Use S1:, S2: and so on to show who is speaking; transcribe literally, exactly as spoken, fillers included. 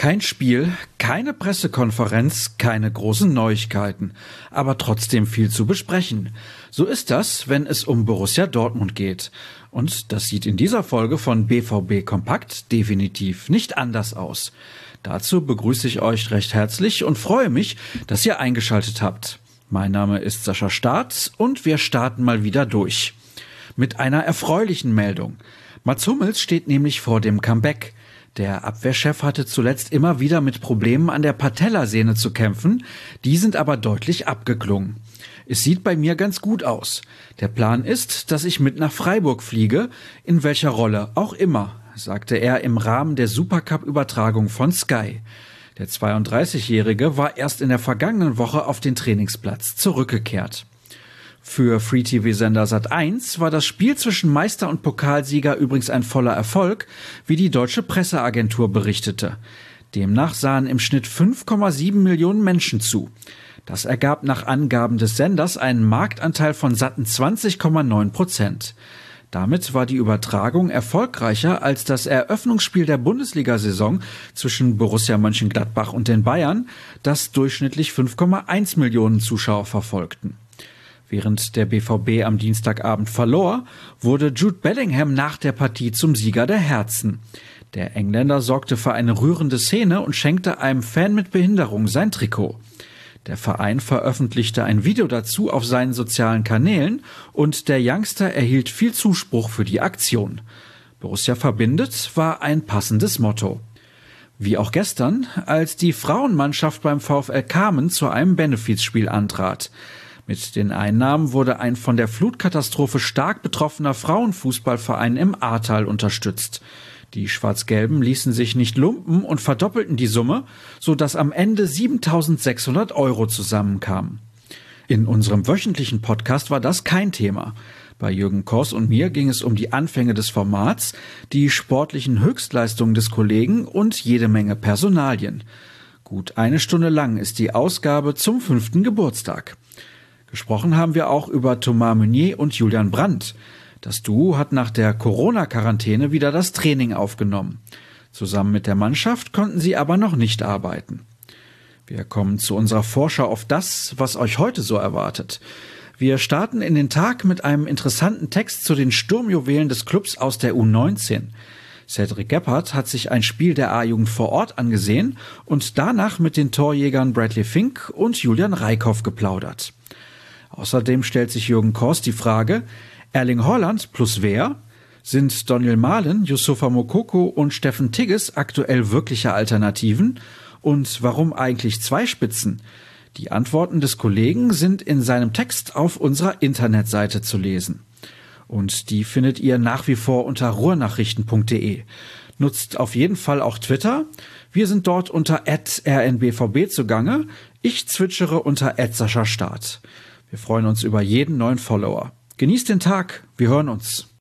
S1: Kein Spiel, keine Pressekonferenz, keine großen Neuigkeiten, aber trotzdem viel zu besprechen. So ist das, wenn es um Borussia Dortmund geht. Und das sieht in dieser Folge von B V B Kompakt definitiv nicht anders aus. Dazu begrüße ich euch recht herzlich und freue mich, dass ihr eingeschaltet habt. Mein Name ist Sascha Staats und wir starten mal wieder durch. Mit einer erfreulichen Meldung. Mats Hummels steht nämlich vor dem Comeback. Der Abwehrchef hatte zuletzt immer wieder mit Problemen an der Patellasehne zu kämpfen, die sind aber deutlich abgeklungen. Es sieht bei mir ganz gut aus. Der Plan ist, dass ich mit nach Freiburg fliege, in welcher Rolle auch immer, sagte er im Rahmen der Supercup-Übertragung von Sky. Der zweiunddreißigjährige war erst in der vergangenen Woche auf den Trainingsplatz zurückgekehrt. Für Free-T V-Sender Sat eins war das Spiel zwischen Meister und Pokalsieger übrigens ein voller Erfolg, wie die deutsche Presseagentur berichtete. Demnach sahen im Schnitt fünf Komma sieben Millionen Menschen zu. Das ergab nach Angaben des Senders einen Marktanteil von satten zwanzig Komma neun Prozent. Damit war die Übertragung erfolgreicher als das Eröffnungsspiel der Bundesliga-Saison zwischen Borussia Mönchengladbach und den Bayern, das durchschnittlich fünf Komma eins Millionen Zuschauer verfolgten. Während der B V B am Dienstagabend verlor, wurde Jude Bellingham nach der Partie zum Sieger der Herzen. Der Engländer sorgte für eine rührende Szene und schenkte einem Fan mit Behinderung sein Trikot. Der Verein veröffentlichte ein Video dazu auf seinen sozialen Kanälen und der Youngster erhielt viel Zuspruch für die Aktion. Borussia verbindet war ein passendes Motto. Wie auch gestern, als die Frauenmannschaft beim VfL Kamen zu einem Benefizspiel antrat. Mit den Einnahmen wurde ein von der Flutkatastrophe stark betroffener Frauenfußballverein im Ahrtal unterstützt. Die Schwarz-Gelben ließen sich nicht lumpen und verdoppelten die Summe, sodass am Ende siebentausendsechshundert Euro zusammenkamen. In unserem wöchentlichen Podcast war das kein Thema. Bei Jürgen Kors und mir ging es um die Anfänge des Formats, die sportlichen Höchstleistungen des Kollegen und jede Menge Personalien. Gut eine Stunde lang ist die Ausgabe zum fünften Geburtstag. Gesprochen haben wir auch über Thomas Meunier und Julian Brandt. Das Duo hat nach der Corona-Quarantäne wieder das Training aufgenommen. Zusammen mit der Mannschaft konnten sie aber noch nicht arbeiten. Wir kommen zu unserer Vorschau auf das, was euch heute so erwartet. Wir starten in den Tag mit einem interessanten Text zu den Sturmjuwelen des Clubs aus der U neunzehn. Cedric Gebhardt hat sich ein Spiel der A-Jugend vor Ort angesehen und danach mit den Torjägern Bradley Fink und Julian Reikhoff geplaudert. Außerdem stellt sich Jürgen Kors die Frage, Erling Haaland plus wer? Sind Daniel Mahlen, Youssoufa Moukoko und Steffen Tigges aktuell wirkliche Alternativen? Und warum eigentlich zwei Spitzen? Die Antworten des Kollegen sind in seinem Text auf unserer Internetseite zu lesen. Und die findet ihr nach wie vor unter ruhrnachrichten punkt de. Nutzt auf jeden Fall auch Twitter. Wir sind dort unter at r n b v b zugange. Ich zwitschere unter at Sascha Staat. Wir freuen uns über jeden neuen Follower. Genießt den Tag, wir hören uns.